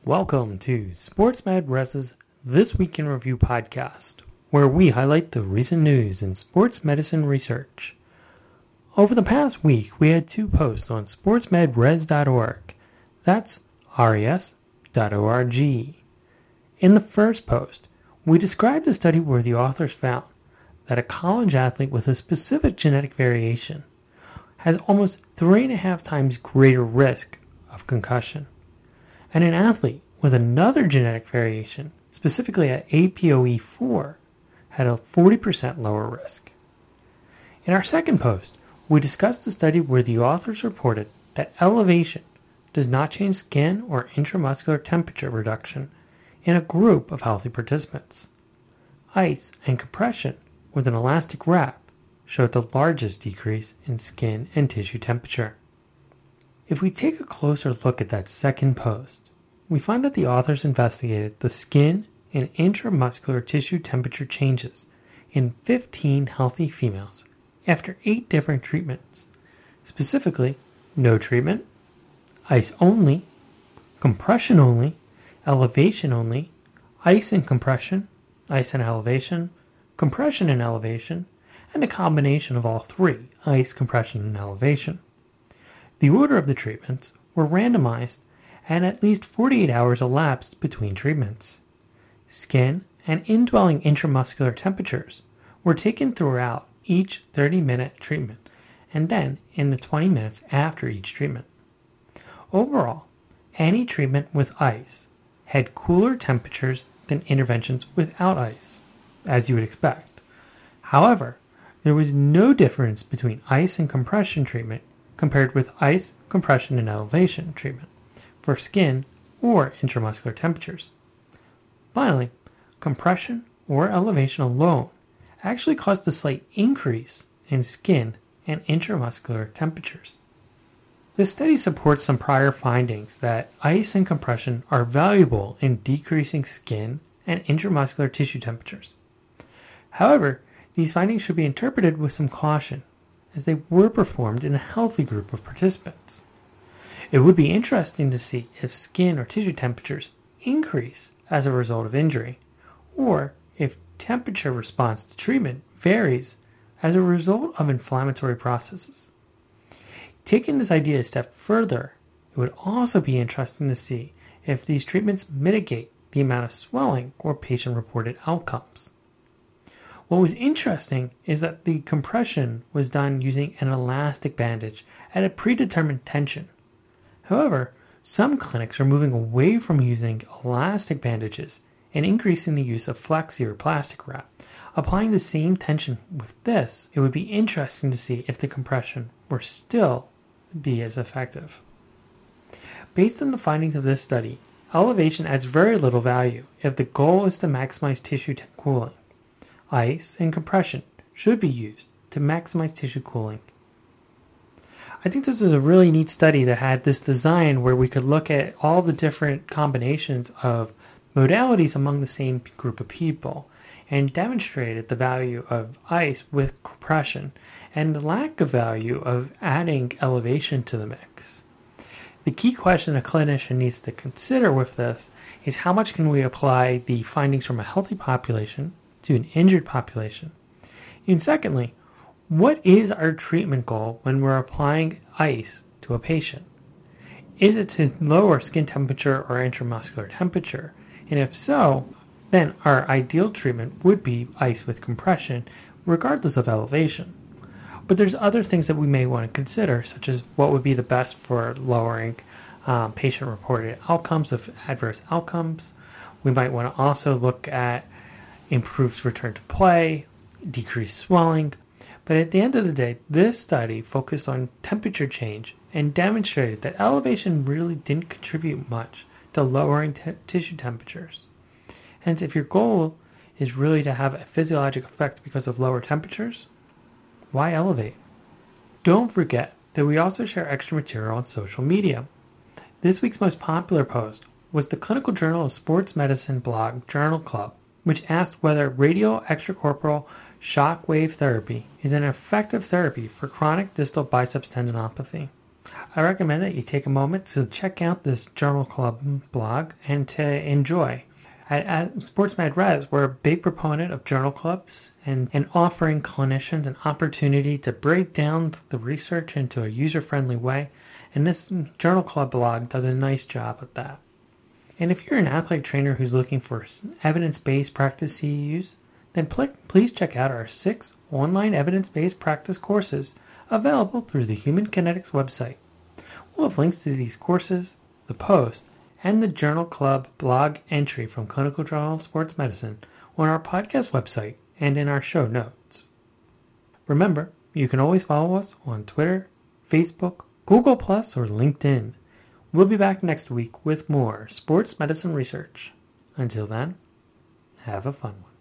Welcome to SportsMed Res's This Week in Review podcast, where we highlight the recent news in sports medicine research. Over the past week, we had two posts on sportsmedres.org. That's res.org. In the first post, we described a study where the authors found that a college athlete with a specific genetic variation has almost 3.5 times greater risk of concussion, and an athlete with another genetic variation, specifically at APOE4, had a 40% lower risk. In our second post, we discussed a study where the authors reported that elevation does not change skin or intramuscular temperature reduction in a group of healthy participants. Ice and compression with an elastic wrap showed the largest decrease in skin and tissue temperature. If we take a closer look at that second post, we find that the authors investigated the skin and intramuscular tissue temperature changes in 15 healthy females after 8 different treatments, specifically no treatment, ice only, compression only, elevation only, ice and compression, ice and elevation, compression and elevation, and a combination of all three, ice, compression, and elevation. The order of the treatments were randomized and at least 48 hours elapsed between treatments. Skin and indwelling intramuscular temperatures were taken throughout each 30-minute treatment and then in the 20 minutes after each treatment. Overall, any treatment with ice had cooler temperatures than interventions without ice, as you would expect. However, there was no difference between ice and compression treatment compared with ice, compression, and elevation treatment for skin or intramuscular temperatures. Finally, compression or elevation alone actually caused a slight increase in skin and intramuscular temperatures. This study supports some prior findings that ice and compression are valuable in decreasing skin and intramuscular tissue temperatures. However, these findings should be interpreted with some caution, as they were performed in a healthy group of participants. It would be interesting to see if skin or tissue temperatures increase as a result of injury, or if temperature response to treatment varies as a result of inflammatory processes. Taking this idea a step further, it would also be interesting to see if these treatments mitigate the amount of swelling or patient-reported outcomes. What was interesting is that the compression was done using an elastic bandage at a predetermined tension. However, some clinics are moving away from using elastic bandages and increasing the use of flexi or plastic wrap. Applying the same tension with this, it would be interesting to see if the compression were still be as effective. Based on the findings of this study, elevation adds very little value if the goal is to maximize tissue cooling. Ice and compression should be used to maximize tissue cooling. I think this is a really neat study that had this design where we could look at all the different combinations of modalities among the same group of people and demonstrated the value of ice with compression and the lack of value of adding elevation to the mix. The key question a clinician needs to consider with this is how much can we apply the findings from a healthy population to an injured population? And secondly, what is our treatment goal when we're applying ice to a patient? Is it to lower skin temperature or intramuscular temperature? And if so, then our ideal treatment would be ice with compression, regardless of elevation. But there's other things that we may want to consider, such as what would be the best for lowering patient-reported outcomes of adverse outcomes. We might want to also look at improved return to play, decreased swelling. But at the end of the day, this study focused on temperature change and demonstrated that elevation really didn't contribute much to lowering tissue temperatures. Hence, if your goal is really to have a physiologic effect because of lower temperatures, why elevate? Don't forget that we also share extra material on social media. This week's most popular post was the Clinical Journal of Sports Medicine blog Journal Club, which asked whether radial extracorporeal shock wave therapy is an effective therapy for chronic distal biceps tendinopathy. I recommend that you take a moment to check out this Journal Club blog and to enjoy. At SportsMed Res, we're a big proponent of journal clubs and offering clinicians an opportunity to break down the research into a user-friendly way, and this Journal Club blog does a nice job of that. And if you're an athlete trainer who's looking for evidence-based practice CEUs, then please check out our 6 online evidence-based practice courses available through the Human Kinetics website. We'll have links to these courses, the post, and the Journal Club blog entry from Clinical Journal of Sports Medicine on our podcast website and in our show notes. Remember, you can always follow us on Twitter, Facebook, Google+, or LinkedIn. We'll be back next week with more sports medicine research. Until then, have a fun one.